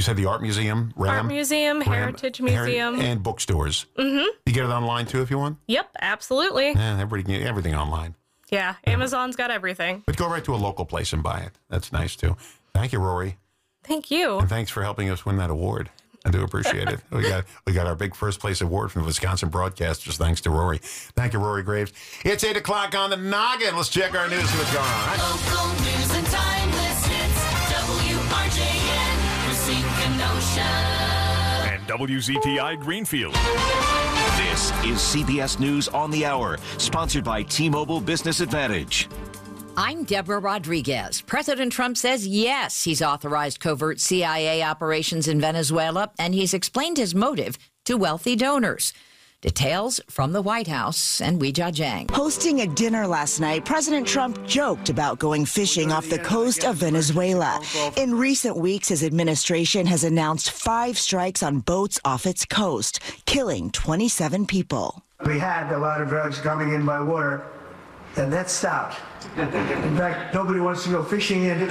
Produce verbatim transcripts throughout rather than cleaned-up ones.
You said the Art Museum, RAM? Art Museum, Ram, Heritage Museum. Her- and bookstores. Mm-hmm. You get it online, too, if you want? Yep, absolutely. Yeah, everybody can get everything online. Yeah, Amazon's got everything. But go right to a local place and buy it. That's nice, too. Thank you, Rory. Thank you. And thanks for helping us win that award. I do appreciate it. We got we got our big first place award from the Wisconsin Broadcasters, thanks to Rory. Thank you, Rory Graves. It's eight o'clock on the noggin. Let's check our news, see what's going on. Local news and timeless hits. W R J N, Racine Kenosha. And W Z T I Greenfield. This is C B S News on the Hour, sponsored by T-Mobile Business Advantage. I'm Deborah Rodriguez. President Trump says yes, he's authorized covert C I A operations in Venezuela, and he's explained his motive to wealthy donors. Details from the White House and Weijia Jiang. Hosting a dinner last night, President Trump joked about going fishing off the coast of Venezuela. In recent weeks, his administration has announced five strikes on boats off its coast, killing twenty-seven people. We had a lot of drugs coming in by water, and that stopped. In fact, nobody wants to go fishing in.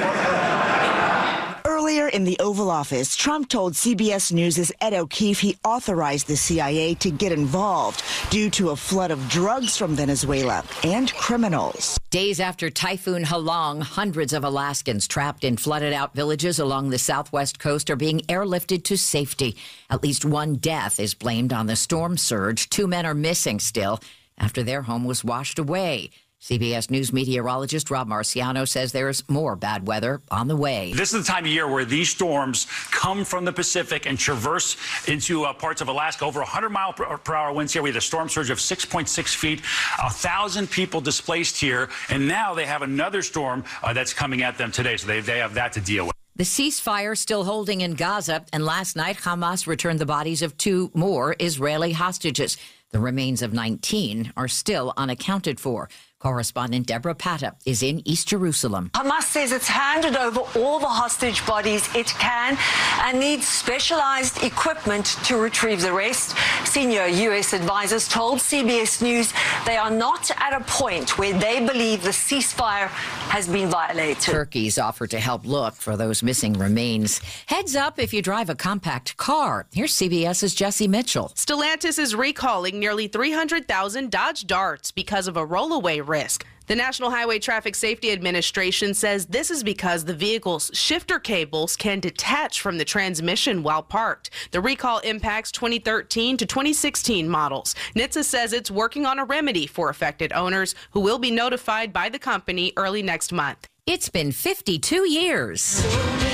Earlier in the Oval Office, Trump told C B S News' Ed O'Keefe he authorized the C I A to get involved due to a flood of drugs from Venezuela and criminals. Days after Typhoon Halong, hundreds of Alaskans trapped in flooded-out villages along the southwest coast are being airlifted to safety. At least one death is blamed on the storm surge. Two men are missing still after their home was washed away. C B S News meteorologist Rob Marciano says there's more bad weather on the way. This is the time of year where these storms come from the Pacific and traverse into uh, parts of Alaska. Over one hundred mile per, per hour winds here. We had a storm surge of six point six feet, one thousand people displaced here, and now they have another storm uh, that's coming at them today, so they, they have that to deal with. The ceasefire still holding in Gaza, and last night Hamas returned the bodies of two more Israeli hostages. The remains of nineteen are still unaccounted for. Correspondent Deborah Patta is in East Jerusalem. Hamas says it's handed over all the hostage bodies it can and needs specialized equipment to retrieve the rest. Senior U S advisors told C B S News they are not at a point where they believe the ceasefire has been violated. Turkey's offered to help look for those missing remains. Heads up if you drive a compact car. Here's CBS's Jesse Mitchell. Stellantis is recalling nearly three hundred thousand Dodge Darts because of a rollaway risk. The National Highway Traffic Safety Administration says this is because the vehicle's shifter cables can detach from the transmission while parked. The recall impacts twenty thirteen to twenty sixteen models. N H T S A says it's working on a remedy for affected owners who will be notified by the company early next month. It's been fifty-two years.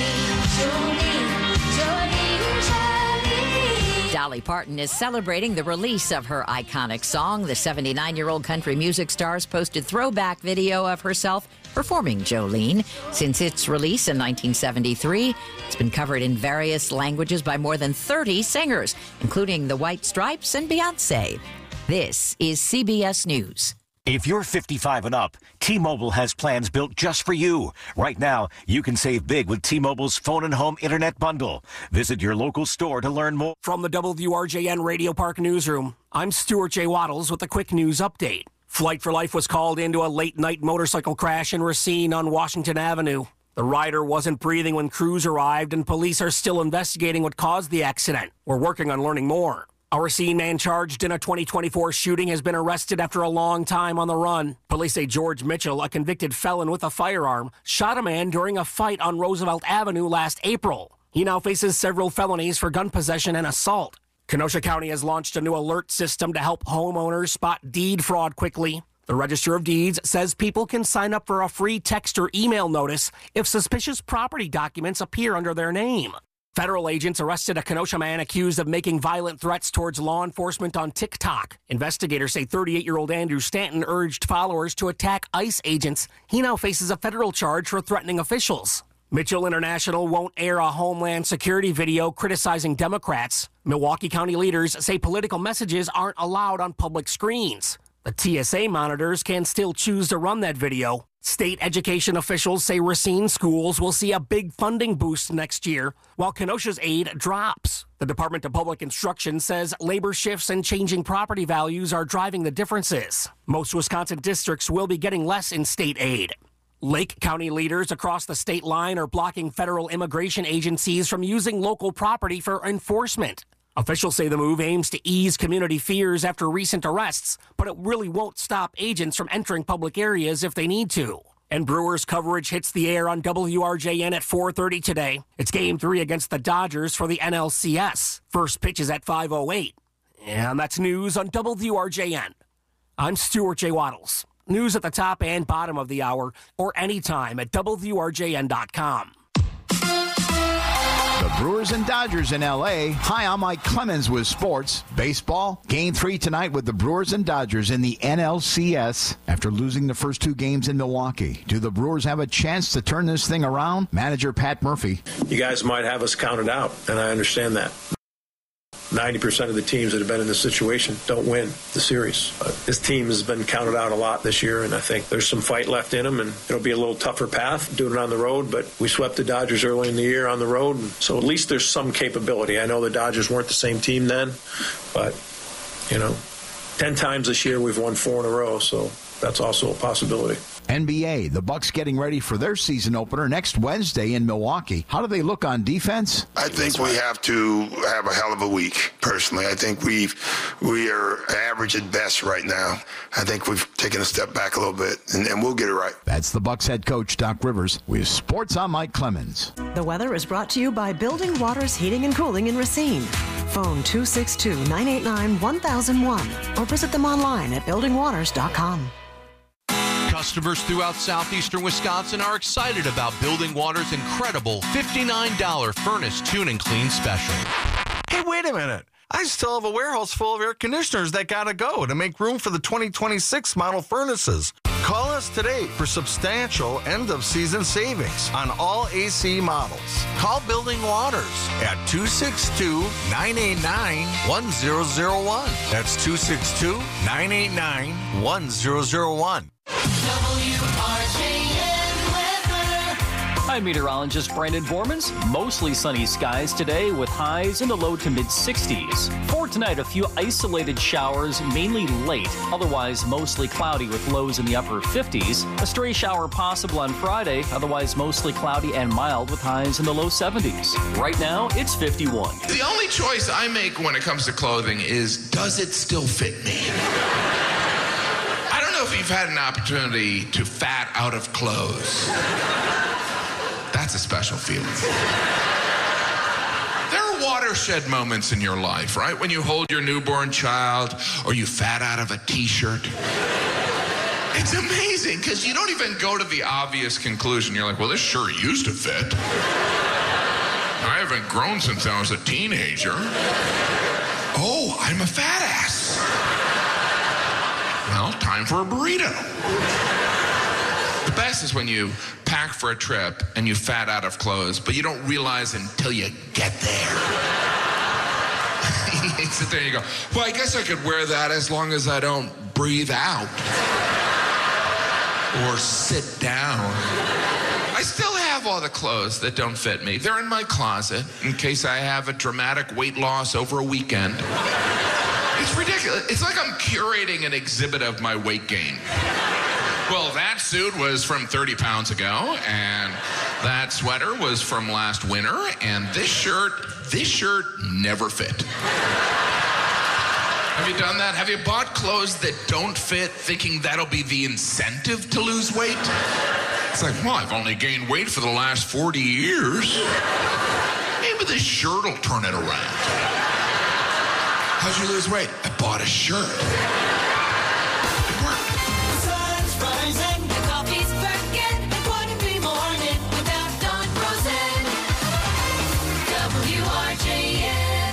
Dolly Parton is celebrating the release of her iconic song. The seventy-nine-year-old country music stars posted throwback video of herself performing Jolene. Since its release in nineteen seventy-three, it's been covered in various languages by more than thirty singers, including the White Stripes and Beyoncé. This is C B S News. If you're fifty-five and up, T-Mobile has plans built just for you. Right now, you can save big with T-Mobile's phone and home internet bundle. Visit your local store to learn more. From the W R J N Radio Park Newsroom, I'm Stuart J. Waddles with a quick news update. Flight for Life was called into a late-night motorcycle crash in Racine on Washington Avenue. The rider wasn't breathing when crews arrived, and police are still investigating what caused the accident. We're working on learning more. A Racine man charged in a twenty twenty-four shooting has been arrested after a long time on the run. Police say George Mitchell, a convicted felon with a firearm, shot a man during a fight on Roosevelt Avenue last April. He now faces several felonies for gun possession and assault. Kenosha County has launched a new alert system to help homeowners spot deed fraud quickly. The Register of Deeds says people can sign up for a free text or email notice if suspicious property documents appear under their name. Federal agents arrested a Kenosha man accused of making violent threats towards law enforcement on TikTok. Investigators say thirty-eight-year-old Andrew Stanton urged followers to attack ICE agents. He now faces a federal charge for threatening officials. Mitchell International won't air a Homeland Security video criticizing Democrats. Milwaukee County leaders say political messages aren't allowed on public screens. The T S A monitors can still choose to run that video. State education officials say Racine schools will see a big funding boost next year, while Kenosha's aid drops. The Department of Public Instruction says labor shifts and changing property values are driving the differences. Most Wisconsin districts will be getting less in state aid. Lake County leaders across the state line are blocking federal immigration agencies from using local property for enforcement. Officials say the move aims to ease community fears after recent arrests, but it really won't stop agents from entering public areas if they need to. And Brewers coverage hits the air on W R J N at four thirty today. It's game three against the Dodgers for the N L C S. First pitch is at five oh eight. And that's news on W R J N. I'm Stuart J. Waddles. News at the top and bottom of the hour or anytime at W R J N dot com. The Brewers and Dodgers in L A. Hi, I'm Mike Clemens with sports. Baseball, game three tonight with the Brewers and Dodgers in the N L C S after losing the first two games in Milwaukee. Do the Brewers have a chance to turn this thing around? Manager Pat Murphy. You guys might have us counted out, and I understand that. ninety percent of the teams that have been in this situation don't win the series. But this team has been counted out a lot this year, and I think there's some fight left in them, and it'll be a little tougher path doing it on the road, but we swept the Dodgers early in the year on the road, and so at least there's some capability. I know the Dodgers weren't the same team then, but, you know, ten times this year we've won four in a row, so that's also a possibility. N B A, the Bucks getting ready for their season opener next Wednesday in Milwaukee. How do they look on defense? I think we have to have a hell of a week, personally. I think we've, we are average at best right now. I think we've taken a step back a little bit, and, and we'll get it right. That's the Bucks head coach, Doc Rivers. With sports, I'm Mike Clemens. The weather is brought to you by Building Waters Heating and Cooling in Racine. Phone two six two, nine eight nine, one thousand one or visit them online at building waters dot com. Customers throughout southeastern Wisconsin are excited about Building Water's incredible fifty-nine dollars furnace tune and clean special. Hey, wait a minute. I still have a warehouse full of air conditioners that gotta go to make room for the twenty twenty-six model furnaces. Call us today for substantial end-of-season savings on all A C models. Call Building Waters at two six two, nine eight nine, one zero zero one. That's two six two, nine eight nine, one zero zero one. W R J N weather. I'm meteorologist Brandon Bormans. Mostly sunny skies today with highs in the low to mid sixties. For tonight, a few isolated showers, mainly late. Otherwise, mostly cloudy with lows in the upper fifties. A stray shower possible on Friday. Otherwise, mostly cloudy and mild with highs in the low seventies. Right now, it's fifty-one. The only choice I make when it comes to clothing is, does it still fit me? I don't know if you've had an opportunity to fat out of clothes. That's a special feeling. There are watershed moments in your life, right? When you hold your newborn child or you fat out of a t-shirt. It's amazing because you don't even go to the obvious conclusion. You're like, well, this sure used to fit. I haven't grown since I was a teenager. Oh, I'm a fat ass. Well, time for a burrito. The best is when you pack for a trip and you fat out of clothes, but you don't realize until you get there. You sit there and you go, well, I guess I could wear that as long as I don't breathe out or sit down. I still have all the clothes that don't fit me. They're in my closet in case I have a dramatic weight loss over a weekend. It's ridiculous. It's like I'm curating an exhibit of my weight gain. Well, that suit was from thirty pounds ago, and that sweater was from last winter, and this shirt, this shirt never fit. Have you done that? Have you bought clothes that don't fit, thinking that'll be the incentive to lose weight? It's like, well, I've only gained weight for the last forty years. Maybe this shirt will turn it around. How'd you lose weight? I bought a shirt. It worked. The sun's rising, the coffee's working, and forty-three morning without Don Rosen. W R J N.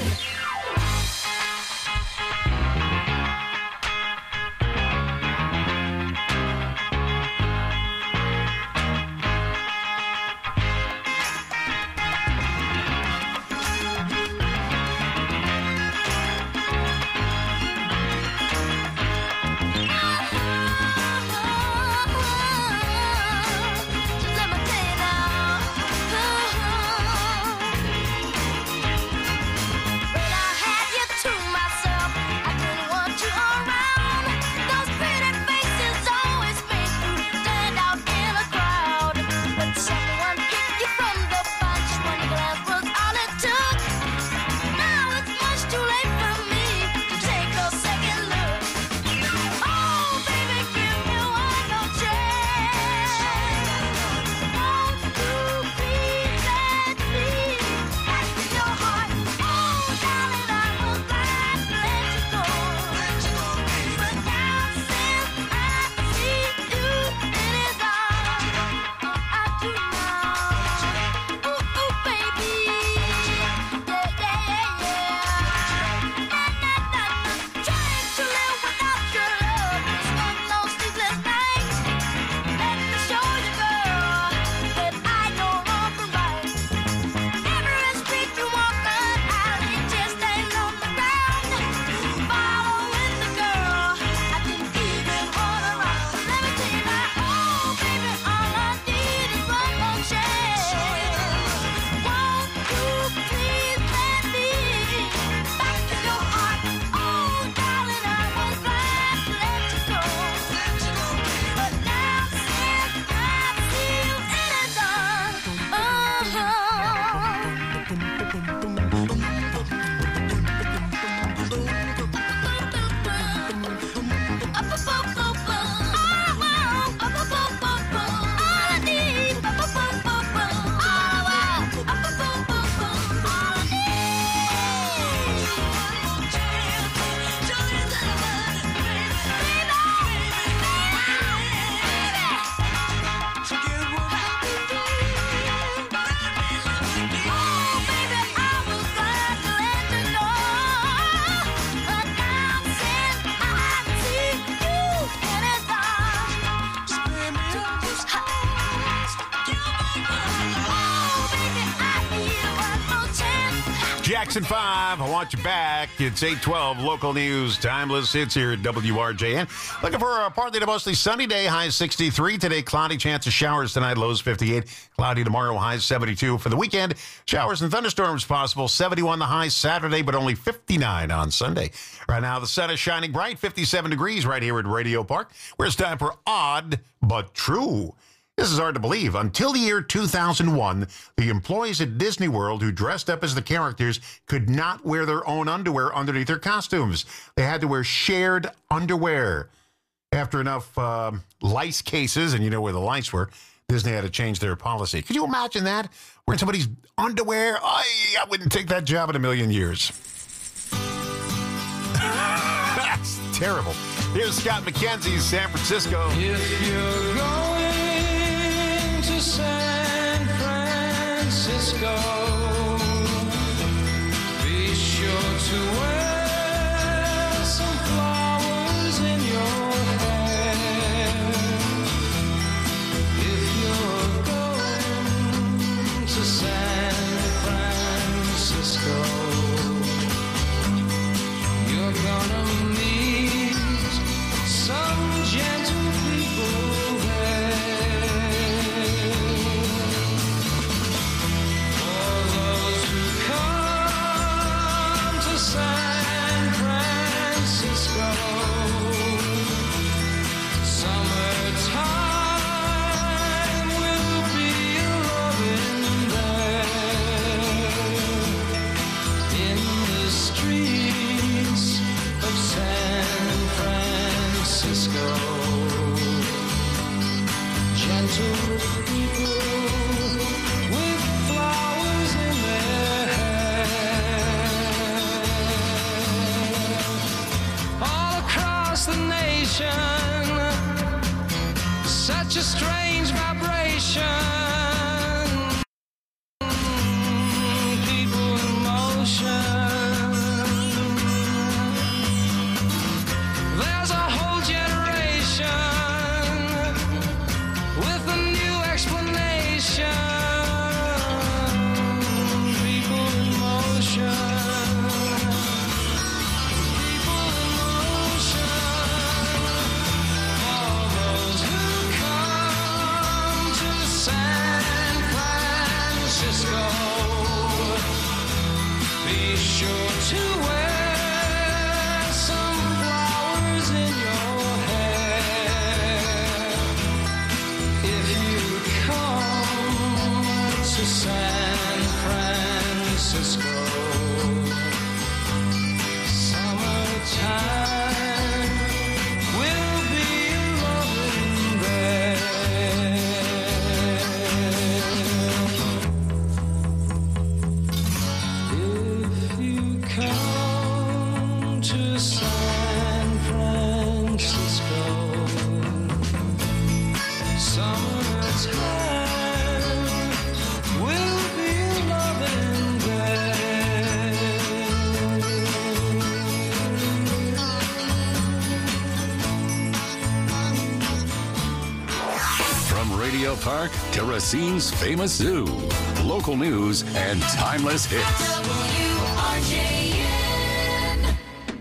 Jackson five, I want you back. It's eight twelve, local news, timeless hits here at W R J N. Looking for a partly to mostly sunny day, high sixty-three. Today, cloudy, chance of showers tonight, lows fifty-eight. Cloudy tomorrow, highs seventy-two. For the weekend, showers and thunderstorms possible, seventy-one the high Saturday, but only fifty-nine on Sunday. Right now, the sun is shining bright, fifty-seven degrees right here at Radio Park, where it's time for Odd But True. This is hard to believe. Until the year two thousand one, the employees at Disney World who dressed up as the characters could not wear their own underwear underneath their costumes. They had to wear shared underwear. After enough uh, lice cases, and you know where the lice were, Disney had to change their policy. Could you imagine that? Wearing somebody's underwear? I, I wouldn't take that job in a million years. That's terrible. Here's Scott McKenzie, San Francisco. If you're going to San Francisco, be sure to wear some flowers in your hair. If you're going to San Francisco, you're gonna meet some gentle people there. For those who come to San Francisco, summertime will be loving there. In the streets of San Francisco, gentle people with flowers in their hair. All across the nation, such a strange vibration. People in motion. There's a whole generation with a new explanation. People in motion. People in motion. For those who come to San Francisco, be sure to wear some flowers in your hair. If you come to San Francisco, summertime will be loving there. If you come to San Francisco, summertime will be loving there. From Radio Park to Racine's famous zoo, local news and timeless hits. W R J N.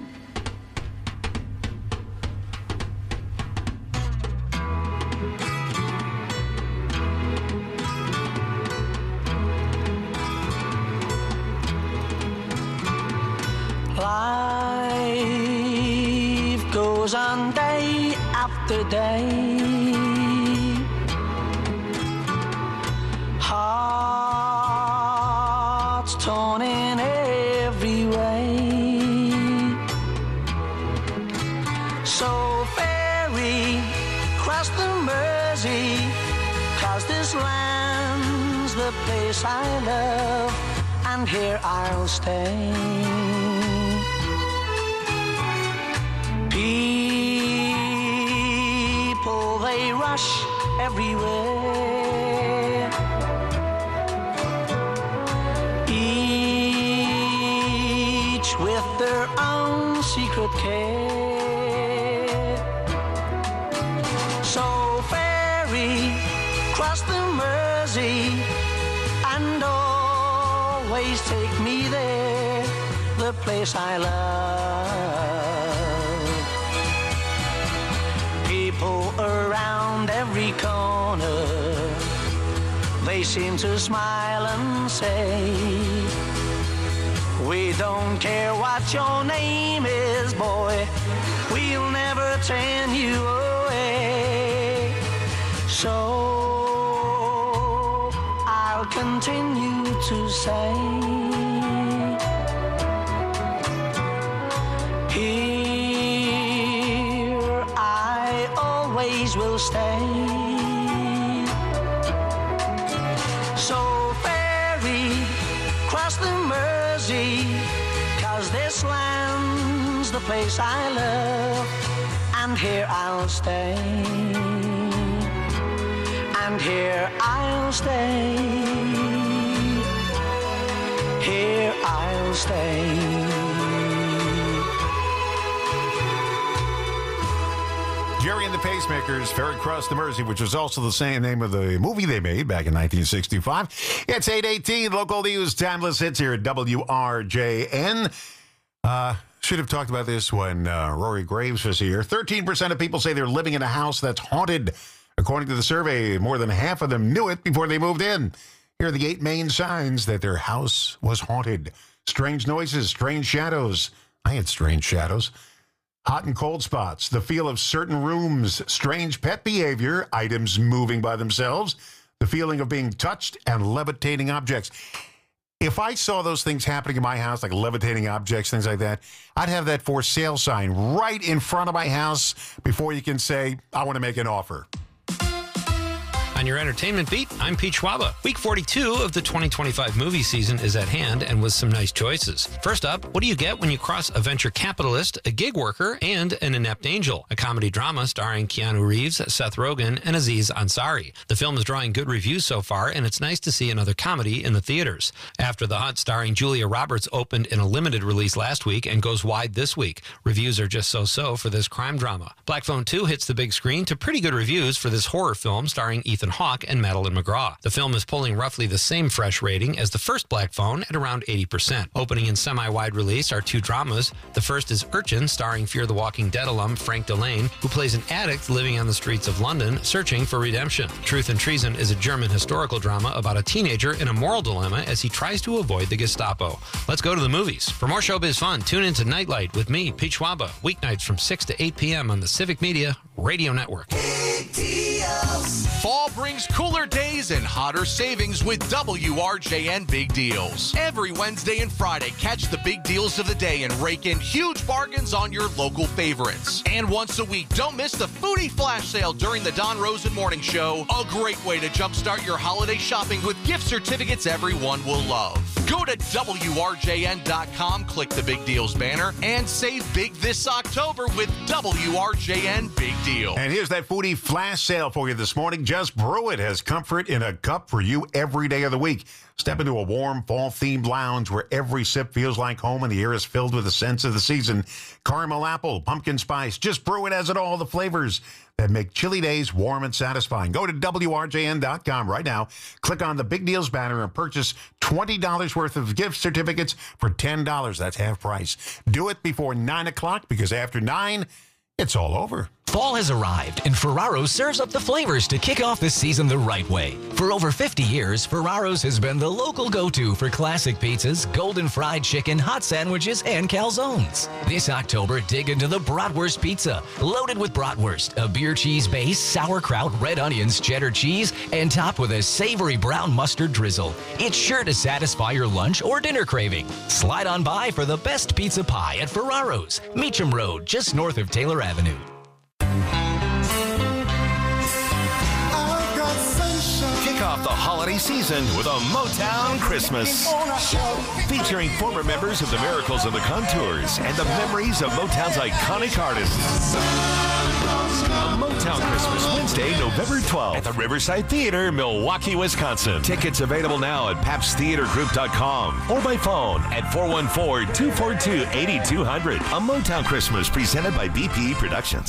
Life goes on day after day. Hearts torn in every way. So ferry cross the Mersey, 'cause this land's the place I love, and here I'll stay. People, they rush everywhere. Each with their own secret care. So ferry cross the Mersey and always take me there. the place I love. People around every corner, they seem to smile and say, we don't care what your name is, boy, we'll never turn you away. So I'll continue to say, here I always will stay. So ferry, cross the Mersey, 'cause this land's the place I love, and here I'll stay, and here I'll stay, here I'll stay. Jerry and the Pacemakers, Ferry Cross the Mersey, which was also the same name of the movie they made back in nineteen sixty-five. It's eight eighteen, local news, timeless hits here at W R J N. Uh, should have talked about this when uh, Rory Graves was here. thirteen percent of people say they're living in a house that's haunted. According to the survey, more than half of them knew it before they moved in. Here are the eight main signs that their house was haunted. Strange noises, strange shadows. I had strange shadows. Hot and cold spots, the feel of certain rooms, strange pet behavior, items moving by themselves, the feeling of being touched, and levitating objects. If I saw those things happening in my house, like levitating objects, things like that, I'd have that for sale sign right in front of my house before you can say, I want to make an offer. On your entertainment beat, I'm Pete Schwaba. Week forty-two of the twenty twenty-five movie season is at hand, and with some nice choices. First up, what do you get when you cross a venture capitalist, a gig worker, and an inept angel? A comedy drama starring Keanu Reeves, Seth Rogen, and Aziz Ansari. The film is drawing good reviews so far, and it's nice to see another comedy in the theaters. After the Hunt starring Julia Roberts opened in a limited release last week and goes wide this week. Reviews are just so-so for this crime drama. Black Phone two hits the big screen to pretty good reviews for this horror film starring Ethan Hawke and Madeline McGraw. The film is pulling roughly the same fresh rating as the first Black Phone at around eighty percent. Opening in semi-wide release are two dramas. The first is Urchin, starring Fear the Walking Dead alum Frank Delane, who plays an addict living on the streets of London, searching for redemption. Truth and Treason is a German historical drama about a teenager in a moral dilemma as he tries to avoid the Gestapo. Let's go to the movies. For more showbiz fun, tune in to Nightlight with me, Pete Schwaba, weeknights from six to eight p.m. on the Civic Media Radio Network. Fall brings cooler days and hotter savings with W R J N Big Deals. Every Wednesday and Friday, catch the big deals of the day and rake in huge bargains on your local favorites. And once a week, don't miss the Foodie Flash Sale during the Don Rosen Morning Show. A great way to jumpstart your holiday shopping with gift certificates everyone will love. Go to W R J N dot com, click the Big Deals banner, and save big this October with W R J N Big Deal. And here's that Foodie Flash Sale for you this morning. Just Brew It has comfort in a cup for you every day of the week. Step into a warm, fall-themed lounge where every sip feels like home and the air is filled with the scents of the season. Caramel apple, pumpkin spice, Just Brew It has it all, the flavors that make chilly days warm and satisfying. Go to W R J N dot com right now. Click on the Big Deals banner and purchase twenty dollars worth of gift certificates for ten dollars. That's half price. Do it before nine o'clock because after nine, it's all over. Fall has arrived, and Ferraro's serves up the flavors to kick off the season the right way. For over fifty years, Ferraro's has been the local go-to for classic pizzas, golden fried chicken, hot sandwiches, and calzones. This October, dig into the Bratwurst Pizza, loaded with bratwurst, a beer cheese base, sauerkraut, red onions, cheddar cheese, and topped with a savory brown mustard drizzle. It's sure to satisfy your lunch or dinner craving. Slide on by for the best pizza pie at Ferraro's, Meacham Road, just north of Taylor Avenue. Kick off the holiday season with a Motown Christmas. Featuring former members of the Miracles and the Contours and the memories of Motown's iconic artists. A Motown Christmas, Wednesday, November twelfth at the Riverside Theater, Milwaukee, Wisconsin. Tickets available now at paps theater group dot com or by phone at four one four, two four two, eight two zero zero. A Motown Christmas presented by B P E Productions.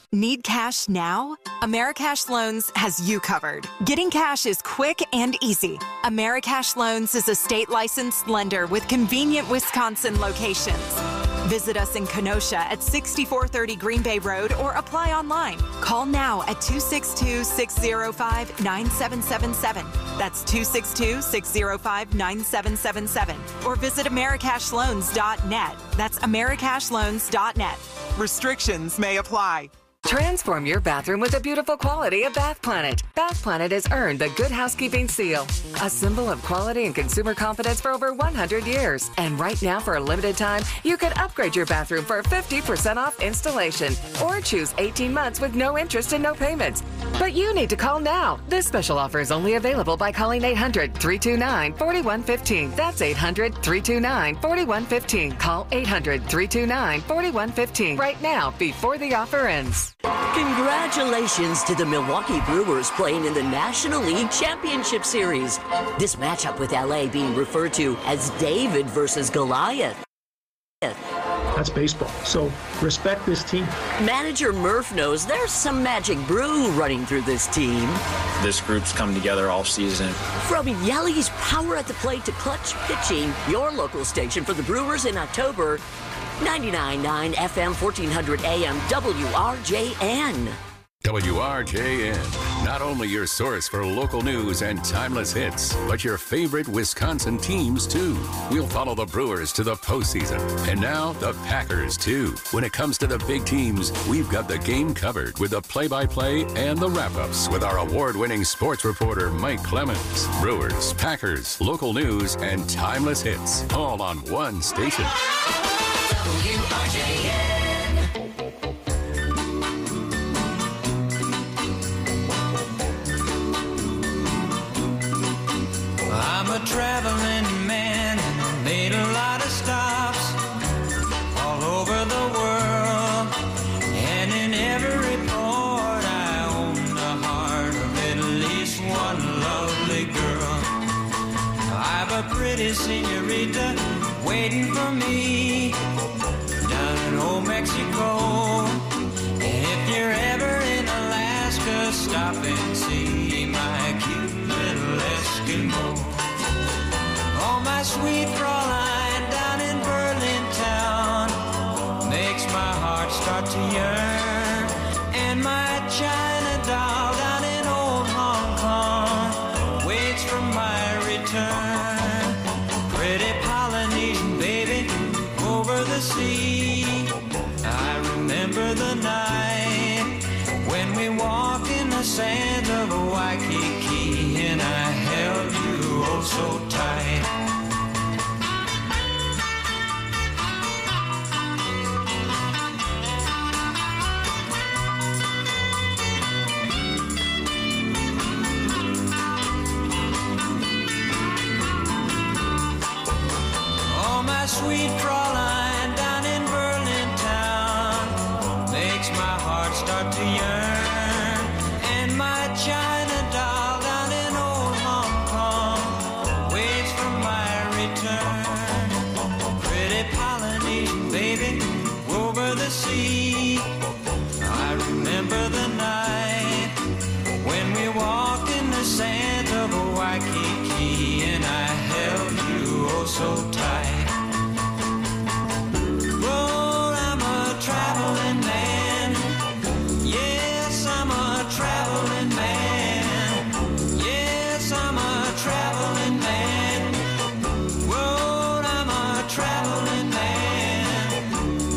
Need cash now? Americash Loans has you covered. Getting cash is quick and easy. Americash Loans is a state-licensed lender with convenient Wisconsin locations. Visit us in Kenosha at sixty-four thirty Green Bay Road or apply online. Call now at two six two, six zero five, nine seven seven seven. That's two six two, six zero five, nine seven seven seven. Or visit americash loans dot net. That's americash loans dot net. Restrictions may apply. Transform your bathroom with the beautiful quality of Bath Planet. Bath Planet has earned the Good Housekeeping Seal, a symbol of quality and consumer confidence for over one hundred years. And right now, for a limited time, you can upgrade your bathroom for fifty percent off installation or choose eighteen months with no interest and no payments. But you need to call now. This special offer is only available by calling eight hundred, three two nine, four one one five. That's eight hundred, three two nine, four one one five. Call eight hundred, three two nine, four one one five right now before the offer ends. Congratulations to the Milwaukee Brewers playing in the National League Championship Series. This matchup with L A being referred to as David versus Goliath. That's baseball, so respect this team. Manager Murph knows there's some magic brew running through this team. This group's come together all season. From Yelly's power at the plate to clutch pitching, your local station for the Brewers in October, ninety-nine point nine F M, fourteen hundred A M, W R J N. W R J N, not only your source for local news and timeless hits, but your favorite Wisconsin teams, too. We'll follow the Brewers to the postseason, and now the Packers, too. When it comes to the big teams, we've got the game covered with the play-by-play and the wrap-ups with our award-winning sports reporter, Mike Clemens. Brewers, Packers, local news, and timeless hits, all on one station. W R J N. I'm a traveling man and made a lot of stops all over the world, and in every port I owned a heart of at least one lovely girl. I've a pretty senorita waiting for me down in old Mexico, and if you're ever in Alaska, stop and see my cute little Eskimo. Oh, my sweet Fraulein down in Berlin town makes my heart start to yearn, and my China doll down in old Hong Kong waits for my return. Pretty Polynesian baby over the sea, I remember the night when we walked in the sands of Waikiki, and I held you oh so tight. Oh, my sweet Fraulein down in Berlin town makes my heart start to yearn, and my China doll down in old Hong Kong waits for my return. Pretty Polynesian baby over the sea, I remember the night when we walked in the sands of Waikiki, and I held you oh so tight. Well, I'm a traveling man. Yes, I'm a traveling man. Yes, I'm a traveling man. Well, I'm a traveling man.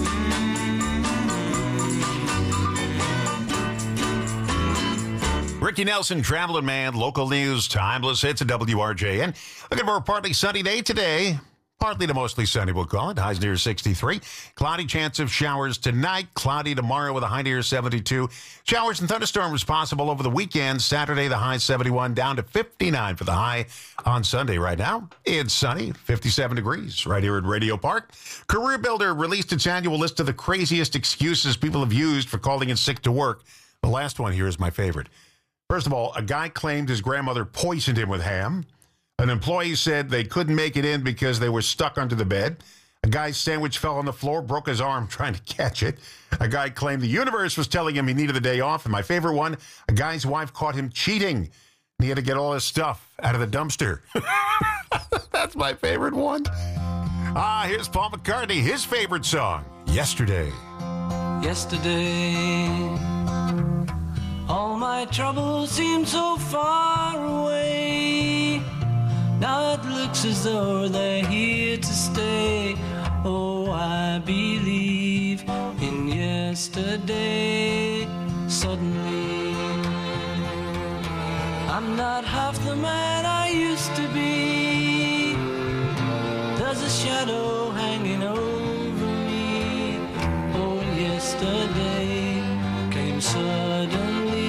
Ricky Nelson, Traveling Man, local news, timeless hits at W R J N. Looking for a partly sunny day today. Partly to mostly sunny, we'll call it. Highs near sixty-three. Cloudy chance of showers tonight. Cloudy tomorrow with a high near seventy-two. Showers and thunderstorms possible over the weekend. Saturday, the high seventy-one, down to fifty-nine for the high on Sunday. Right now, it's sunny, fifty-seven degrees right here at Radio Park. Career Builder released its annual list of the craziest excuses people have used for calling in sick to work. The last one here is my favorite. First of all, a guy claimed his grandmother poisoned him with ham. An employee said they couldn't make it in because they were stuck under the bed. A guy's sandwich fell on the floor, broke his arm trying to catch it. A guy claimed the universe was telling him he needed the day off. And my favorite one, a guy's wife caught him cheating. He had to get all his stuff out of the dumpster. That's my favorite one. Ah, here's Paul McCartney, his favorite song, Yesterday. Yesterday, all my troubles seem so far away. Now it looks as though they're here to stay. Oh, I believe in yesterday. Suddenly, I'm not half the man I used to be. There's a shadow hanging over me. Oh, yesterday came suddenly.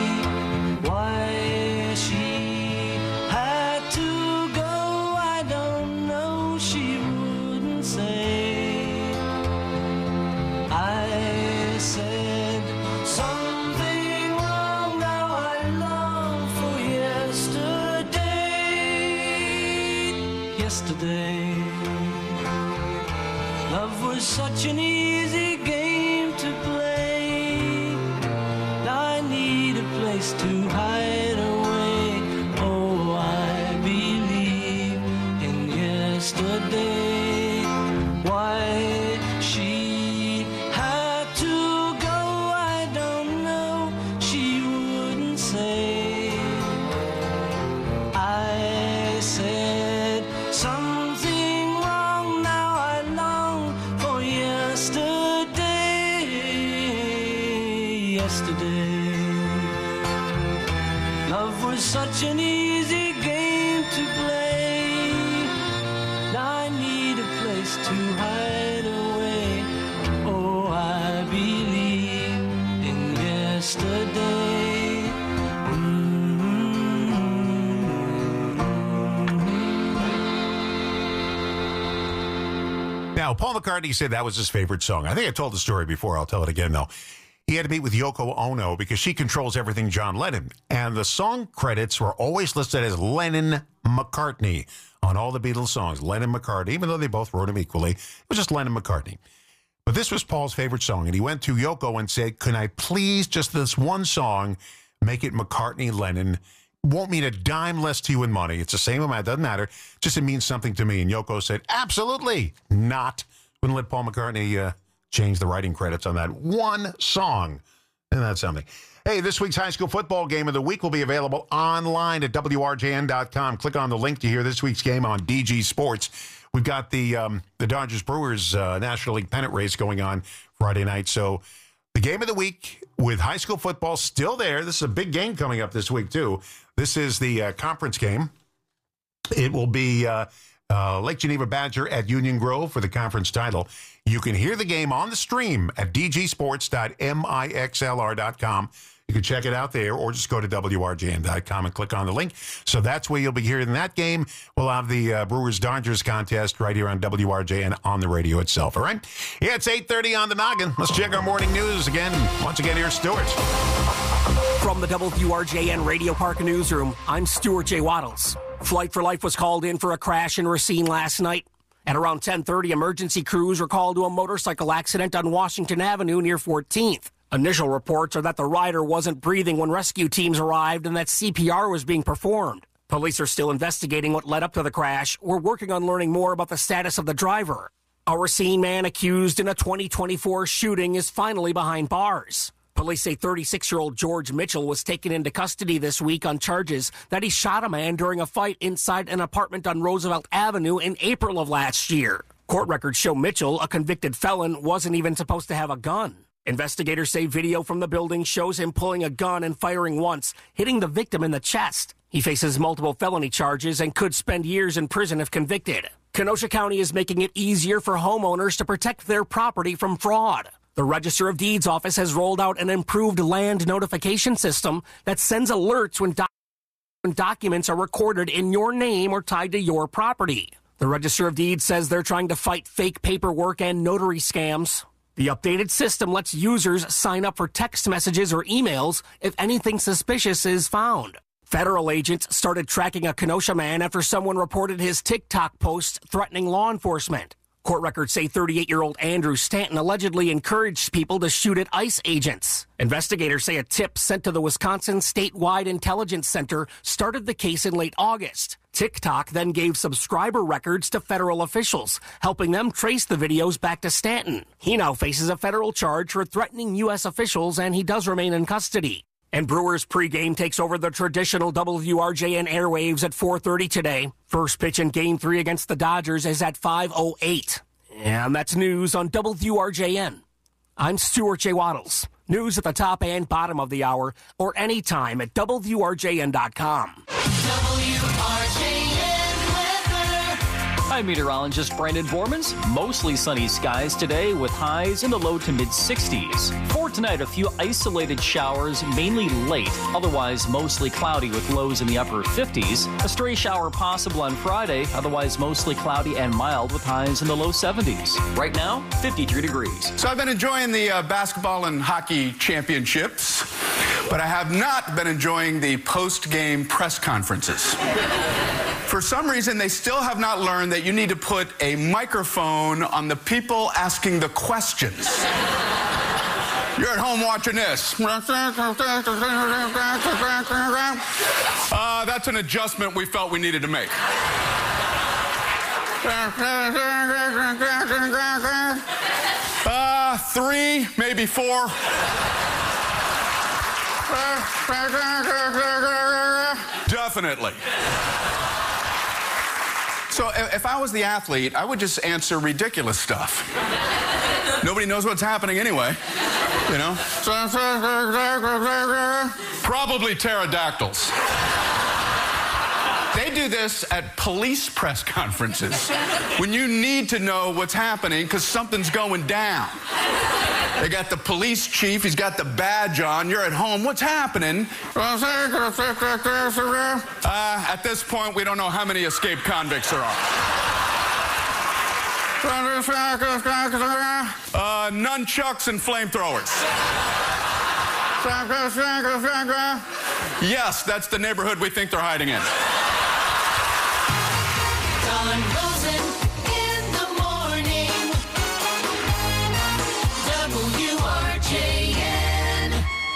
Why she had to go, I don't know, she wouldn't say. I said something wrong, now I long for yesterday. Yesterday, love was such an easy game to play. Now I need a place to hide away. Oh, I believe in yesterday. Why she had to go, I don't know, she wouldn't say. I said something wrong, now I long for yesterday. Yesterday, love was such an easy game to play. Now I need a place to hide away. Oh, I believe in yesterday. Now, Paul McCartney said that was his favorite song. I think I told the story before. I'll tell it again, though. He had to meet with Yoko Ono because she controls everything John Lennon. And the song credits were always listed as Lennon-McCartney on all the Beatles songs. Lennon-McCartney, even though they both wrote them equally. It was just Lennon-McCartney. But this was Paul's favorite song. And he went to Yoko and said, can I please, just this one song, make it McCartney-Lennon? Won't mean a dime less to you in money. It's the same amount. Doesn't matter. Just it means something to me. And Yoko said, absolutely not. Wouldn't let Paul McCartney uh, change the writing credits on that one song. Isn't that something? Hey, this week's high school football game of the week will be available online at W R J N dot com. Click on the link to hear this week's game on D G Sports. We've got the um, the Dodgers Brewers uh, National League pennant race going on Friday night. So the game of the week with high school football still there. This is a big game coming up this week, too. This is the uh, conference game. It will be uh, uh, Lake Geneva Badger at Union Grove for the conference title. You can hear the game on the stream at d g sports dot mixlr dot com. You can check it out there or just go to W R J N dot com and click on the link. So that's where you'll be hearing that game. We'll have the uh, Brewers-Dodgers contest right here on W R J N on the radio itself, all right? Yeah, it's eight thirty on the noggin. Let's check our morning news again. Once again, here's Stuart. From the W R J N Radio Park Newsroom, I'm Stuart J. Waddles. Flight for Life was called in for a crash in Racine last night. At around ten thirty, emergency crews were called to a motorcycle accident on Washington Avenue near fourteenth. Initial reports are that the rider wasn't breathing when rescue teams arrived and that C P R was being performed. Police are still investigating what led up to the crash. We're working on learning more about the status of the driver. A Racine man accused in a twenty twenty-four shooting is finally behind bars. Police say thirty-six-year-old George Mitchell was taken into custody this week on charges that he shot a man during a fight inside an apartment on Roosevelt Avenue in April of last year. Court records show Mitchell, a convicted felon, wasn't even supposed to have a gun. Investigators say video from the building shows him pulling a gun and firing once, hitting the victim in the chest. He faces multiple felony charges and could spend years in prison if convicted. Kenosha County is making it easier for homeowners to protect their property from fraud. The Register of Deeds office has rolled out an improved land notification system that sends alerts when, doc- when documents are recorded in your name or tied to your property. The Register of Deeds says they're trying to fight fake paperwork and notary scams. The updated system lets users sign up for text messages or emails if anything suspicious is found. Federal agents started tracking a Kenosha man after someone reported his TikTok posts threatening law enforcement. Court records say thirty-eight-year-old Andrew Stanton allegedly encouraged people to shoot at ICE agents. Investigators say a tip sent to the Wisconsin Statewide Intelligence Center started the case in late August. TikTok then gave subscriber records to federal officials, helping them trace the videos back to Stanton. He now faces a federal charge for threatening U S officials, and he does remain in custody. And Brewers pregame takes over the traditional W R J N airwaves at four thirty today. First pitch in Game three against the Dodgers is at five oh eight. And that's news on W R J N. I'm Stuart J. Waddles. News at the top and bottom of the hour, or anytime at W R J N dot com. W R J N weather. I'm meteorologist Brandon Bormans. Mostly sunny skies today with highs in the low to mid sixties. For tonight, a few isolated showers, mainly late. Otherwise, mostly cloudy with lows in the upper fifties. A stray shower possible on Friday. Otherwise, mostly cloudy and mild with highs in the low seventies. Right now, fifty-three degrees. So I've been enjoying the uh, basketball and hockey championships, but I have not been enjoying the post-game press conferences. For some reason, they still have not learned that you need to put a microphone on the people asking the questions. You're at home watching this. Uh, that's an adjustment we felt we needed to make. Uh, three, maybe four. Definitely. So if I was the athlete, I would just answer ridiculous stuff. Nobody knows what's happening anyway, you know? Probably pterodactyls. They do this at police press conferences when you need to know what's happening because something's going down. They got the police chief, he's got the badge on, you're at home, what's happening? Uh, at this point, we don't know how many escaped convicts there are. Uh, nunchucks and flamethrowers. Yes, that's the neighborhood we think they're hiding in. Don Rosen in the morning. W R J N.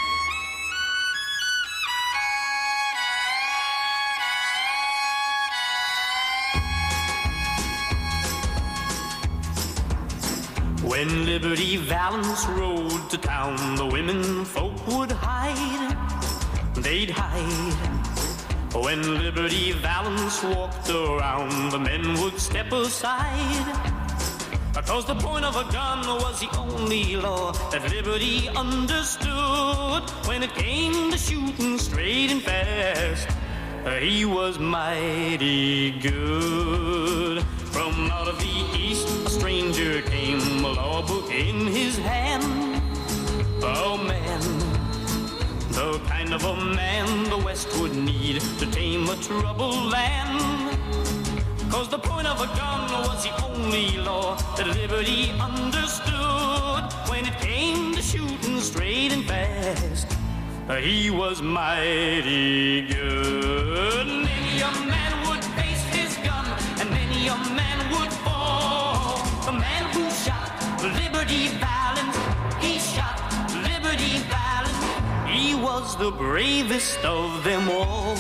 When Liberty Valance rode to town, the women folk would hide. They'd hide. When Liberty Valance walked around, the men would step aside. Because the point of a gun was the only law that Liberty understood. When it came to shooting straight and fast, he was mighty good. From out of the east, a stranger came, a law book in his hand. Oh man, the kind of a man the West would need to tame a troubled land. Cause the point of a gun was the only law that Liberty understood. When it came to shooting straight and fast, he was mighty good. Many a man would face his gun, and many a man would fall. The man who shot Liberty Valance, he shot Liberty Valance. He was the bravest of them all.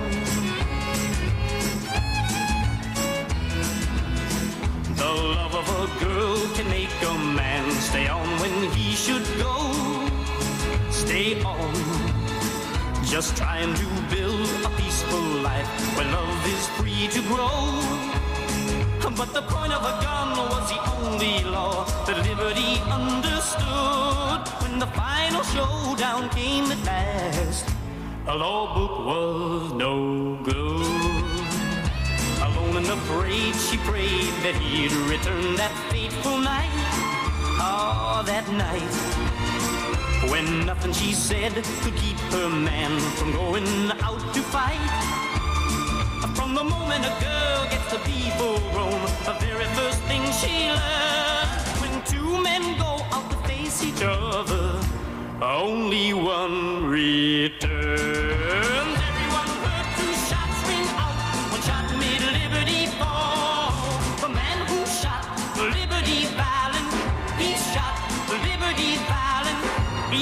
The love of a girl can make a man stay on when he should go. Stay on, just trying to build a peaceful life where love is free to grow. But the point of a gun was the only law that Liberty understood. When the final showdown came at last, a law book was no good. Alone and afraid, she prayed that he'd return that fateful night. Oh, that night, when nothing she said could keep her man from going out to fight. From the moment a girl gets to be full grown, the very first thing she learns, when two men go out to face each other, only one returns. Everyone heard two shots ring out. One shot made Liberty fall. The man who shot Liberty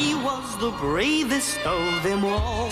he was the bravest of them all.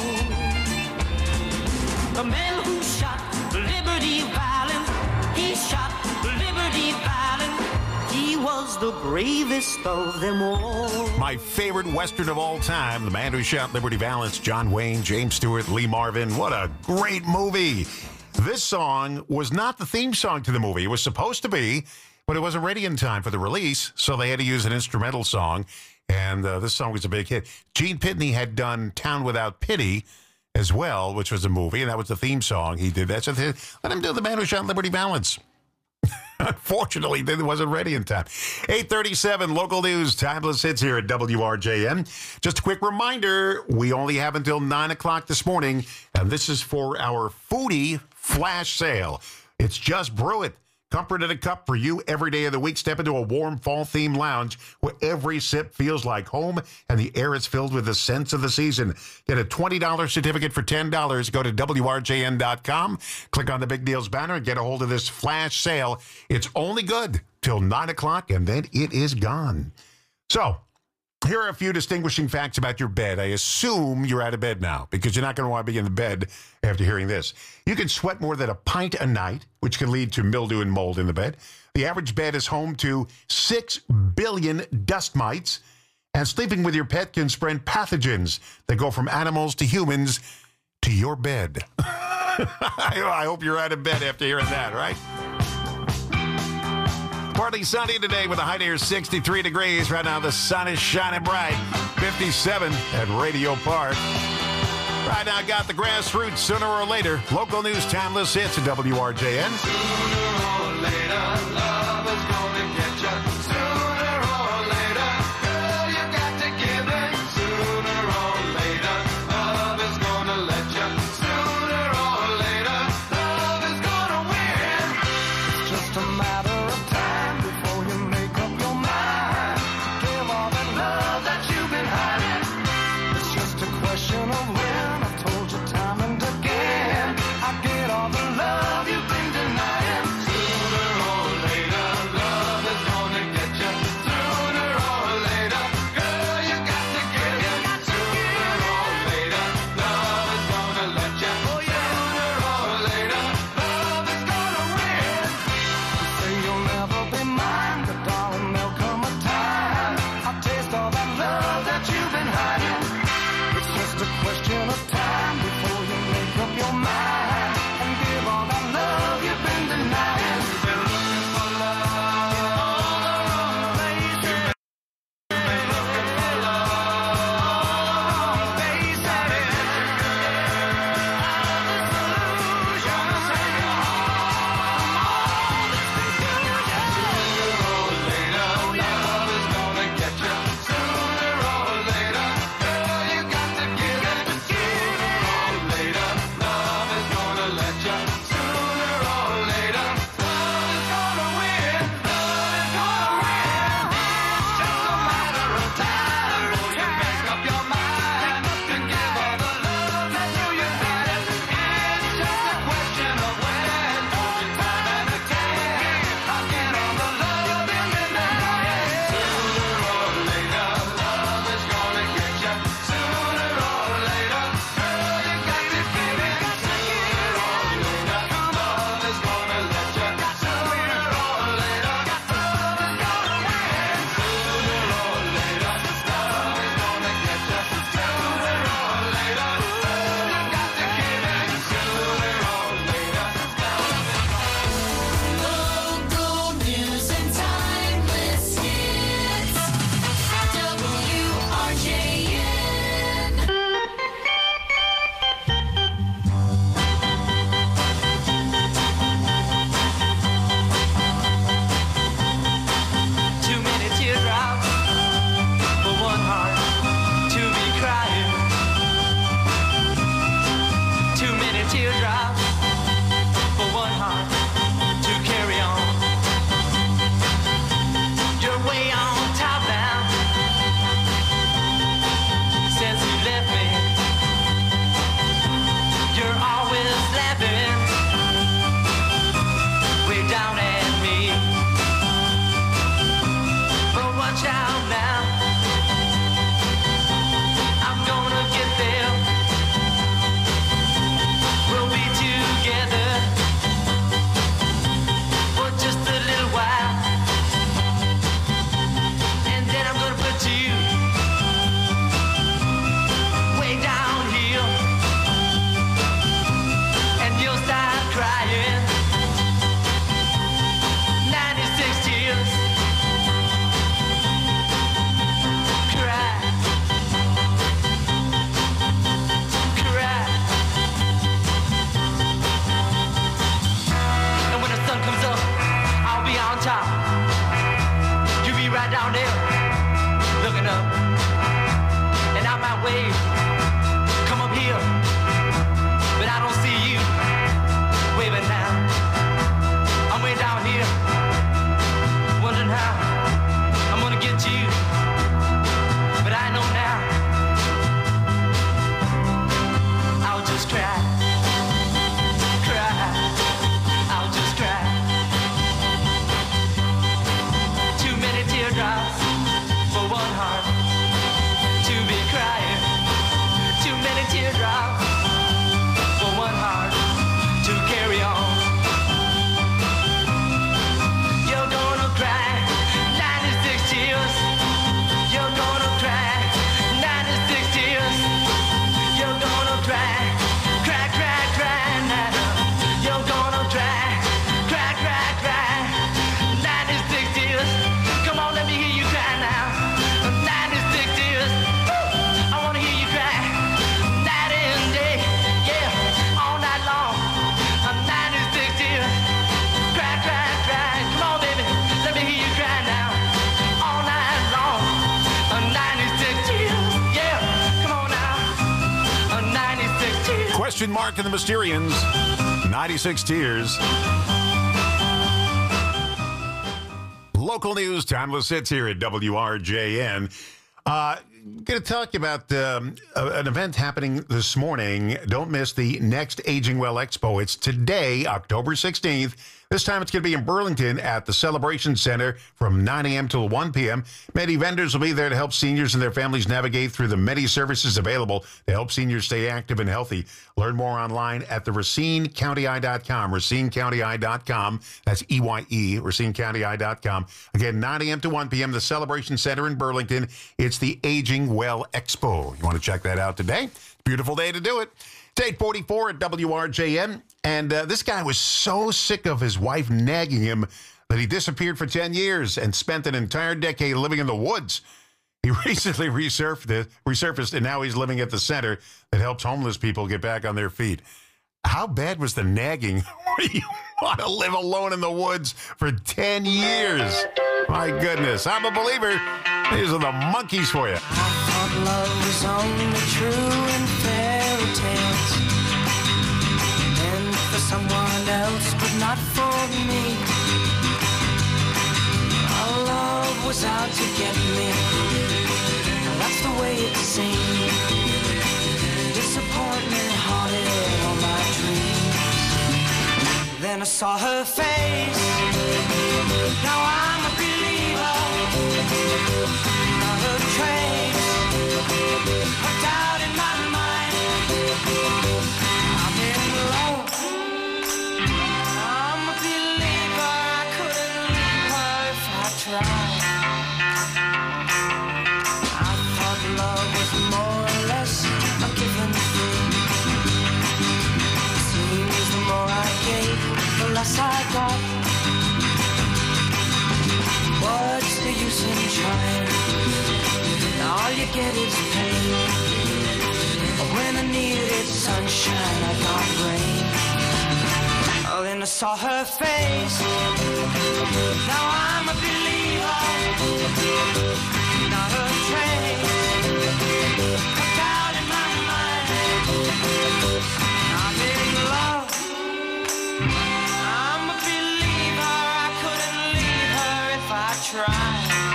The man who shot Liberty Valance, he shot Liberty Valance. He was the bravest of them all. My favorite Western of all time, The Man Who Shot Liberty Valance, John Wayne, James Stewart, Lee Marvin. What a great movie. This song was not the theme song to the movie. It was supposed to be, but it wasn't ready in time for the release, so they had to use an instrumental song, and uh, this song was a big hit. Gene Pitney had done Town Without Pity as well, which was a movie, and that was the theme song. He did that. So they, let him do The Man Who Shot Liberty Valance. Unfortunately, it wasn't ready in time. eight thirty-seven, local news, timeless hits here at W R J N. Just a quick reminder, we only have until nine o'clock this morning, and this is for our foodie flash sale. It's just brew it. Comfort in a cup for you every day of the week. Step into a warm fall-themed lounge where every sip feels like home and the air is filled with the scents of the season. Get a twenty dollars certificate for ten dollars. Go to W R J N dot com. Click on the Big Deals banner and get a hold of this flash sale. It's only good till nine o'clock, and then it is gone. So, here are a few distinguishing facts about your bed. I assume you're out of bed now because you're not going to want to be in the bed after hearing this. You can sweat more than a pint a night, which can lead to mildew and mold in the bed. The average bed is home to six billion dust mites, and sleeping with your pet can spread pathogens that go from animals to humans to your bed. I hope you're out of bed after hearing that, right? Partly sunny today with a high near sixty-three degrees. Right now, the sun is shining bright. fifty-seven at Radio Park. Right now, got the grassroots sooner or later. Local news, timeless hits at W R J N. Sooner or later, love is gonna get you. Sooner or later, girl, you got to give in. Sooner or later, love is gonna let you. Sooner or later, love is gonna win. It's just a matter of time before you make up your mind. Give all that love that you've been hiding. It's just a question of when. Sooner or later, right down there, looking up. And out my way, come up here. But I don't see you waving down. I'm way down here, wondering how I'm gonna get you. But I know now, I'll just cry, cry, I'll just cry. Too many teardrops for one heart to be crying. Too many teardrops for one heart to carry on. You're gonna cry ninety-six tears. You're gonna cry ninety-six tears. You're gonna cry, cry, cry, cry now. You're gonna cry, cry, cry, cry ninety-six tears. Come on, let me hear you cry now. ninety-six tears. Woo! I wanna hear you cry night and day. Yeah, all night long. ninety-six tears. Cry, cry, cry. Come on, baby, let me hear you cry now. All night long. ninety-six tears. Yeah, come on now. ninety-six tears. Question mark in the Mysterians. ninety-six tears. Local news, timeless hits here at W R J N. Uh, going to talk about um, a- an event happening this morning. Don't miss the next Aging Well Expo. It's today, October sixteenth. This time it's going to be in Burlington at the Celebration Center from nine a.m. till one p.m. Many vendors will be there to help seniors and their families navigate through the many services available to help seniors stay active and healthy. Learn more online at the Racine County Eye dot com, Racine County Eye dot com. That's E Y E, Racine County Eye dot com. Again, nine a.m. to one p.m., the Celebration Center in Burlington. It's the Aging Well Expo. You want to check that out today? Beautiful day to do it. It's eight forty-four at W R J N, and uh, this guy was so sick of his wife nagging him that he disappeared for ten years and spent an entire decade living in the woods. He recently resurfaced, resurfaced, and now he's living at the center that helps homeless people get back on their feet. How bad was the nagging where you want to live alone in the woods for ten years? My goodness, I'm a believer. These are the monkeys for you. Thought love was only true in fairy tales, and for someone else, but not for me. Our love was out to get me, and that's the way it seemed. Disappointment haunted all my dreams. Then I saw her face. Now I'm a believer. Not a trace of doubt in my mind. I'm in love. I'm a believer. I couldn't leave her if I tried. I thought love was more or less a given thing. Seems the more I gave, the less I got. What's the use in trying? All you get is pain. When I needed sunshine, I got rain. Oh, then I saw her face. Now I'm a believer. Not a trace of doubt in my mind. I'm in love. I'm a believer. I couldn't leave her if I tried.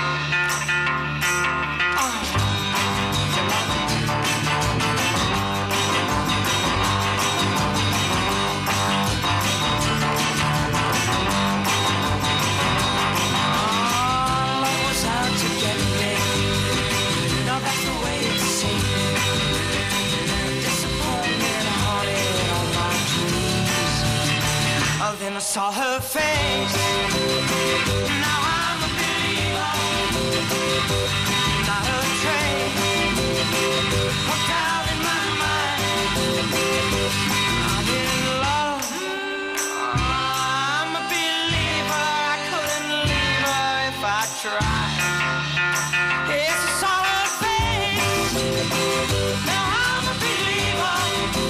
Then I saw her face. Now I'm a believer. Not a trace of doubt in my mind. I'm in love. I'm a believer. I couldn't leave her if I tried. Yes, I saw her face. Now I'm a believer.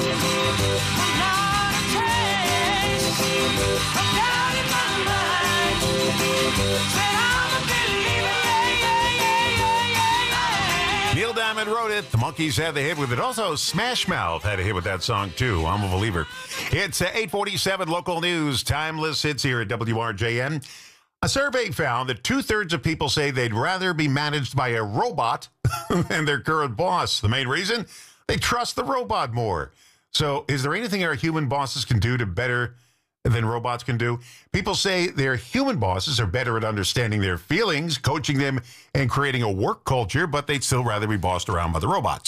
Not a trace of doubt in my mind. Dylan wrote it. The Monkees had the hit with it. Also, Smash Mouth had a hit with that song, too. I'm a believer. It's uh, eight forty-seven local news. Timeless hits here at W R J N. A survey found that two-thirds of people say they'd rather be managed by a robot than their current boss. The main reason? They trust the robot more. So is there anything our human bosses can do to better than robots can do? People say their human bosses are better at understanding their feelings, coaching them, and creating a work culture, but they'd still rather be bossed around by the robots.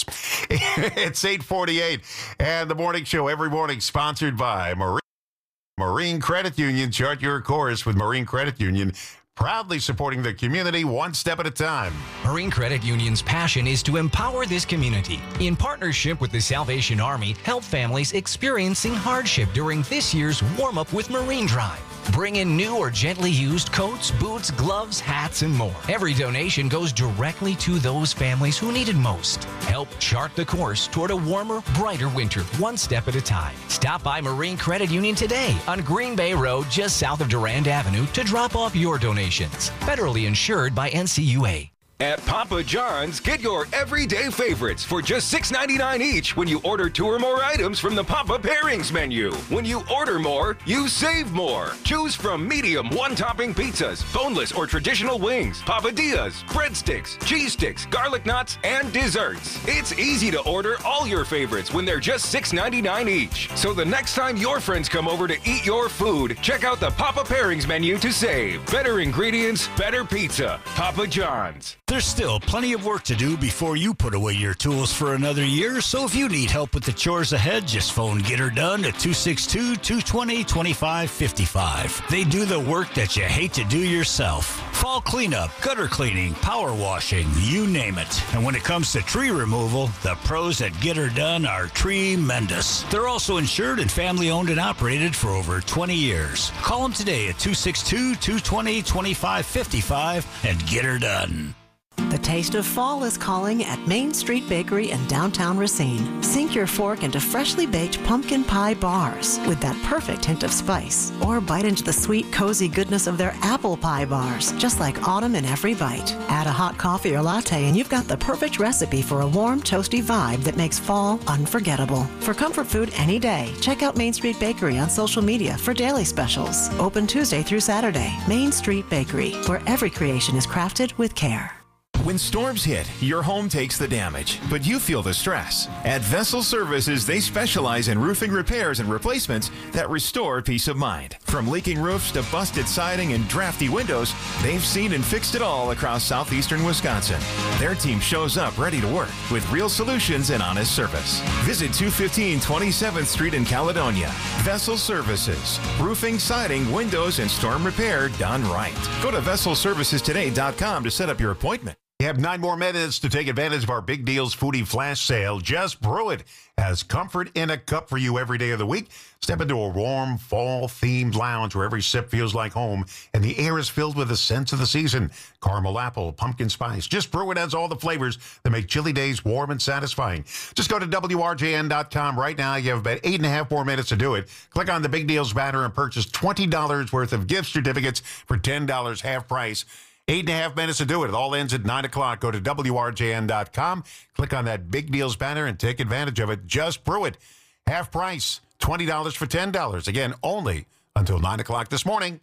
It's eight forty-eight, and the morning show every morning sponsored by Marine, Marine Credit Union. Chart your course with Marine Credit Union, proudly supporting the community one step at a time. Marine Credit Union's passion is to empower this community. In partnership with the Salvation Army, help families experiencing hardship during this year's Warm Up with Marine Drive. Bring in new or gently used coats, boots, gloves, hats, and more. Every donation goes directly to those families who need it most. Help chart the course toward a warmer, brighter winter, one step at a time. Stop by Marine Credit Union today on Green Bay Road, just south of Durand Avenue, to drop off your donations. Federally insured by N C U A. At Papa John's, get your everyday favorites for just six ninety-nine each when you order two or more items from the Papa Pairings menu. When you order more, you save more. Choose from medium one-topping pizzas, boneless or traditional wings, papadillas, breadsticks, cheese sticks, garlic knots, and desserts. It's easy to order all your favorites when they're just six ninety-nine each. So the next time your friends come over to eat your food, check out the Papa Pairings menu to save. Better ingredients, better pizza. Papa John's. There's still plenty of work to do before you put away your tools for another year, so if you need help with the chores ahead, just phone Get Her Done at two six two, two two zero, two five five five. They do the work that you hate to do yourself. Fall cleanup, gutter cleaning, power washing, you name it. And when it comes to tree removal, the pros at Get Her Done are tremendous. They're also insured and family owned and operated for over twenty years. Call them today at two six two, two two zero, two five five five and Get Her Done. The taste of fall is calling at Main Street Bakery in downtown Racine. Sink your fork into freshly baked pumpkin pie bars with that perfect hint of spice. Or bite into the sweet, cozy goodness of their apple pie bars, just like autumn in every bite. Add a hot coffee or latte and you've got the perfect recipe for a warm, toasty vibe that makes fall unforgettable. For comfort food any day, check out Main Street Bakery on social media for daily specials. Open Tuesday through Saturday. Main Street Bakery, where every creation is crafted with care. When storms hit, your home takes the damage, but you feel the stress. At Vessel Services, they specialize in roofing repairs and replacements that restore peace of mind. From leaking roofs to busted siding and drafty windows, they've seen and fixed it all across southeastern Wisconsin. Their team shows up ready to work with real solutions and honest service. Visit two fifteen twenty-seventh Street in Caledonia. Vessel Services. Roofing, siding, windows, and storm repair done right. Go to vessel services today dot com to set up your appointment. You have nine more minutes to take advantage of our Big Deals Foodie Flash Sale. Just Brew It has comfort in a cup for you every day of the week. Step into a warm, fall-themed lounge where every sip feels like home and the air is filled with the scents of the season. Caramel apple, pumpkin spice. Just Brew It has all the flavors that make chilly days warm and satisfying. Just go to W R J N dot com right now. You have about eight and a half more minutes to do it. Click on the Big Deals banner and purchase twenty dollars worth of gift certificates for ten dollars half price. Eight and a half minutes to do it. It all ends at nine o'clock. Go to W R J N dot com. Click on that Big Deals banner and take advantage of it. Just Brew It. Half price. twenty dollars for ten dollars. Again, only until nine o'clock this morning.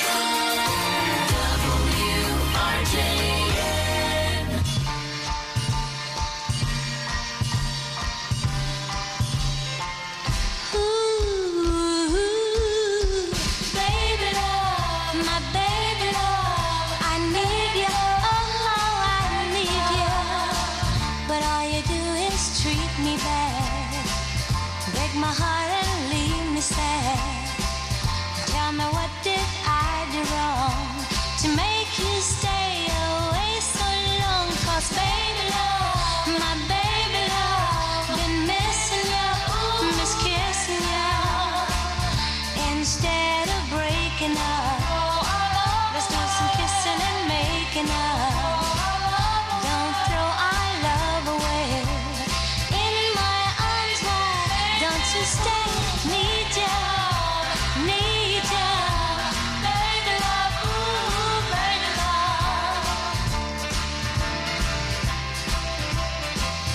My heart and leave me sad. Tell me, what did I do wrong to make you stay away so long? 'Cause baby love, my baby love, been missing you, miss kissing you. Instead of breaking up, let's do some kissing and making up. Don't throw our love away. To stay, need ya, need ya, baby love, ooh, baby love.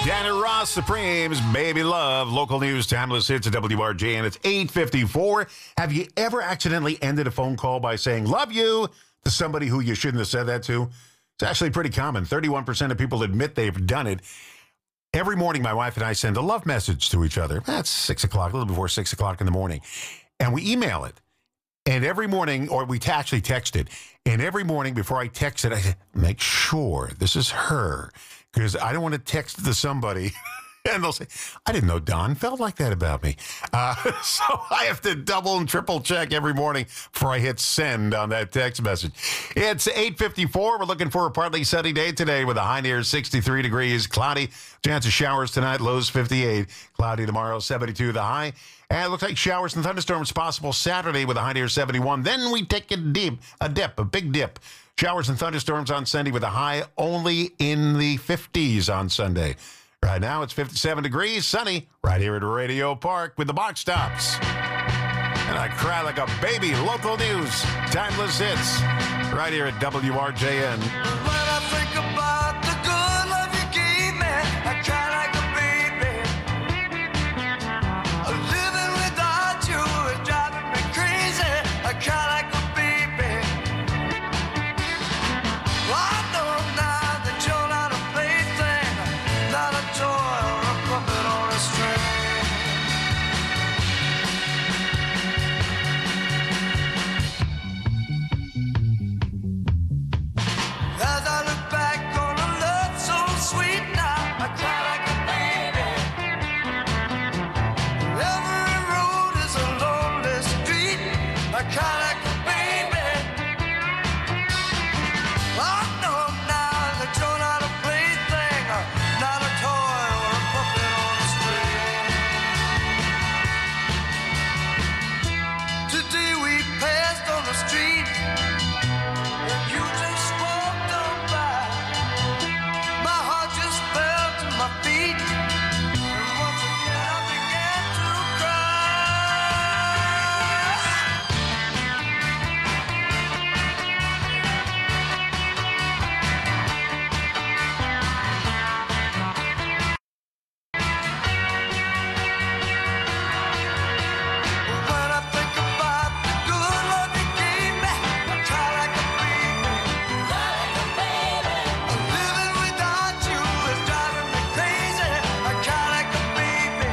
Janet Ross Supremes, Baby Love, local news, timeless hits at W R J N. It's eight fifty-four. Have you ever accidentally ended a phone call by saying, love you, to somebody who you shouldn't have said that to? It's actually pretty common. thirty-one percent of people admit they've done it. Every morning, my wife and I send a love message to each other. That's six o'clock, a little before six o'clock in the morning. And we email it. And every morning, or we actually text it. And every morning before I text it, I say, make sure this is her. Because I don't want to text to somebody and they'll say, I didn't know Don felt like that about me. Uh, so I have to double and triple check every morning before I hit send on that text message. It's eight fifty-four. We're looking for a partly sunny day today with a high near sixty-three degrees. Cloudy. Chance of showers tonight. Lows fifty-eight. Cloudy tomorrow. seventy-two the high. And it looks like showers and thunderstorms possible Saturday with a high near seventy-one. Then we take a dip, a dip, a big dip. Showers and thunderstorms on Sunday with a high only in the fifties on Sunday. Right now it's fifty-seven degrees, sunny, right here at Radio Park with the box tops. And I cry like a baby. Local news, timeless hits, right here at W R J N. When I think about the good love you gave me, I cry like a baby. Living without you is driving me crazy. I cry like a baby. I know now that you're not a plaything, not a toy or a puppet on a string. As I look back on a love so sweet now, I cry like a baby. Every road is a lonely street, I cry like a baby. I know now that you're not a plaything, not a toy or a puppet on a string. Today we passed on the street, and you just walked on by. My heart just fell to my feet, and once again I began to When I think about the good love you gave me, I cry like a baby. Living without you is driving me crazy. I cry like a baby.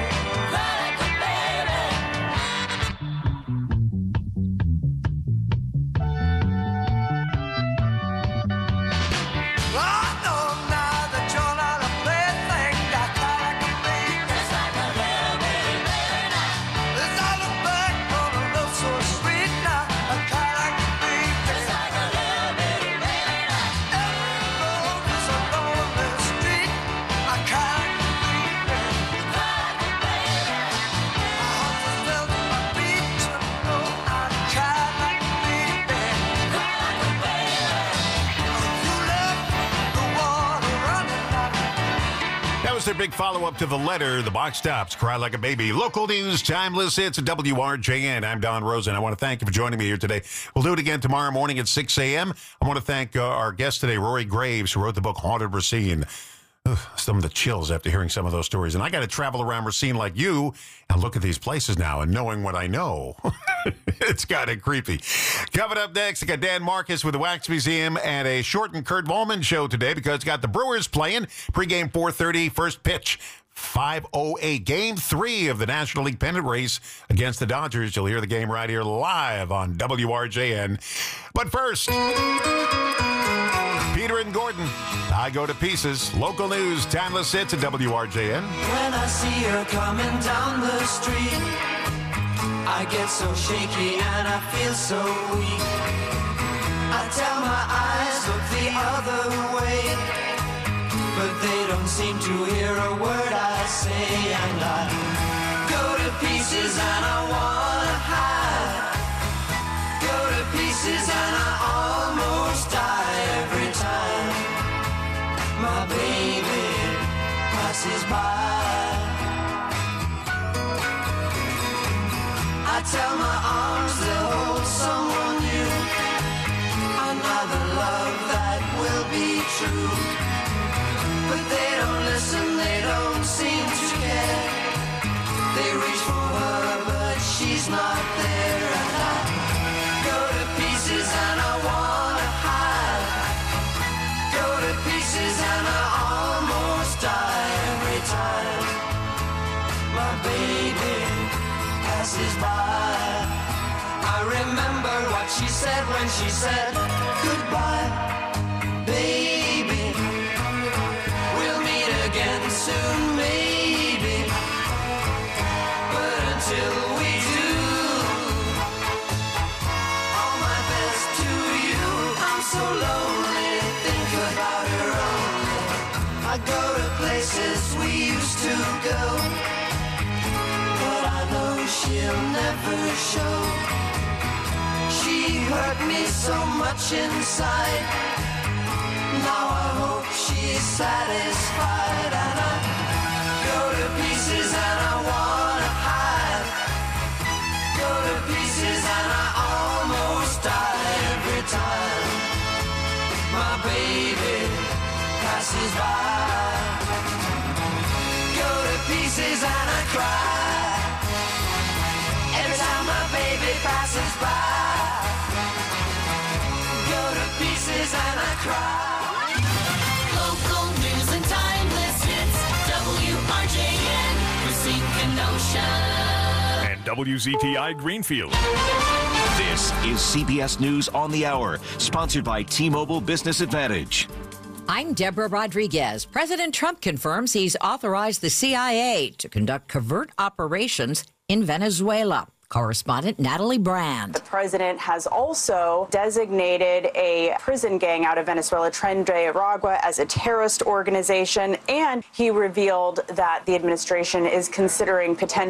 I know now that you're not a plaything. I cry like a baby. As I look back on a love so sweet now, I cry like a baby. Every road is a lonely street, I cry like a baby. My heart just fell to my feet, you know I cry like a baby. You left the water running out. That was their big follow-up to the letter, the box tops, Cry Like a Baby. Local news, timeless hits at W R J N. I'm Don Rosen. I want to thank you for joining me here today. We'll do it again tomorrow morning at six a.m. I want to thank uh, our guest today, Rory Graves, who wrote the book Haunted Racine. Ugh, some of the chills after hearing some of those stories. And I got to travel around Racine like you and look at these places now and knowing what I know. It's kind of creepy. Coming up next, I got Dan Marcus with the Wax Museum and a shortened Kurt Volman show today because it's got the Brewers playing. Pre-game four thirty, first pitch. five oh eight, game three of the National League pennant race against the Dodgers. You'll hear the game right here live on W R J N. But first, Peter and Gordon, I Go to Pieces. Local news, timeless hits at W R J N. When I see her coming down the street, I get so shaky and I feel so weak. I tell my eyes, look the other way, but they don't seem to hear a word I say. And I go to pieces and I wanna hide. Go to pieces and I almost die every time my baby passes by. I tell my arms they'll hold someone new, another love that will be true. But they don't listen, they don't baby passes by. I remember what she said when she said goodbye, baby. We'll meet again soon, maybe. But until we do, all my best to you. I'm so lonely, think about her only. I go to places we used to go, but I know she'll never show. She hurt me so much inside. Now I hope she's satisfied. And I go to pieces and I wanna hide. Go to pieces and I almost die every time my baby passes by. Go to pieces and I cry every time my baby passes by. Go to pieces and I cry. Local news and timeless hits. W R J N, Racine Kenosha. And W Z T I Greenfield. This is C B S News on the Hour, sponsored by T-Mobile Business Advantage. I'm Deborah Rodriguez. President Trump confirms he's authorized the C I A to conduct covert operations in Venezuela. Correspondent Natalie Brand. The president has also designated a prison gang out of Venezuela, Tren de Aragua, as a terrorist organization, and he revealed that the administration is considering potential